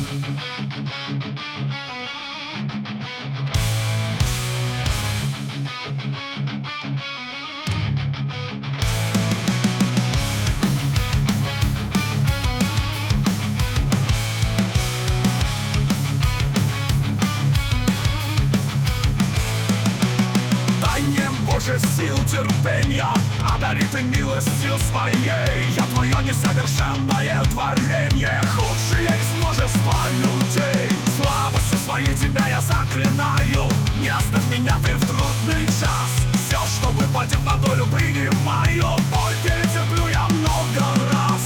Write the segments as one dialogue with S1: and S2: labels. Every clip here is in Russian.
S1: Боже, сил терпения, одари ты милостью своей. Я твое несовершенное творение, худшее из множества людей. Слабостью своей тебя я заклинаю, не оставь меня ты в трудный час. Все, что выпадет на долю, принимаю, боль перетерплю я много раз.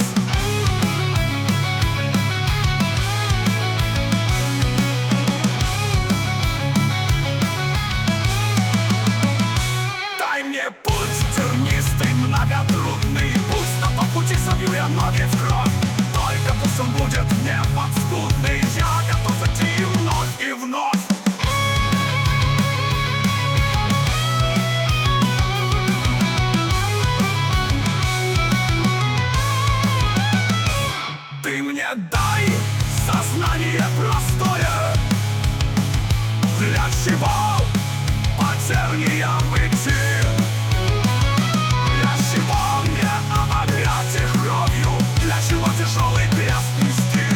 S1: Путь тернистый, многотрудный, пусть на том пути собью я ноги в кровь. Только пусть он будет мне подспудный, я готов идти вновь и вновь. Ты мне дай сознание простое, для чего по терниям идти? Тяжелый крест нести.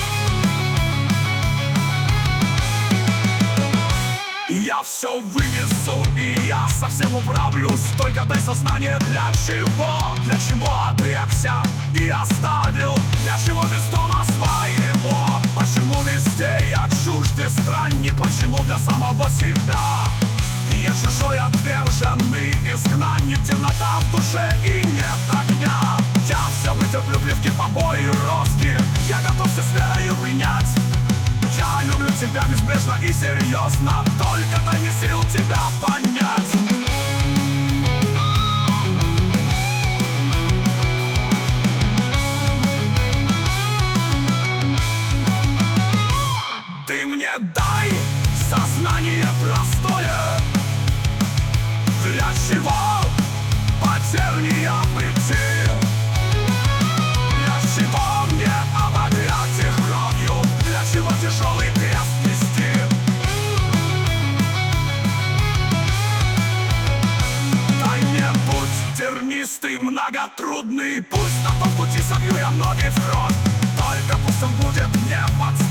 S1: Я все вынесу, и я совсем управлюсь. Только дай сознание, для чего? Для чего отрекся и оставил? Для чего без дома своего? Почему везде я чужд и странник? Почему для самого себя я чужой, отверженный изгнанник? Темнота в душе и нет огня. Я все вытерплю, плевки, побои, роски. Я готов все с верою принять. Я люблю тебя безбрежно и серьезно, только дай мне сил тебя понять. Ты мне дай сознание простое, для чего по терниям идти? Тяжелый крест нести. Дай мне путь тернистый, многотрудный, пусть на том пути собью я ноги в кровь. Только пусть он будет мне под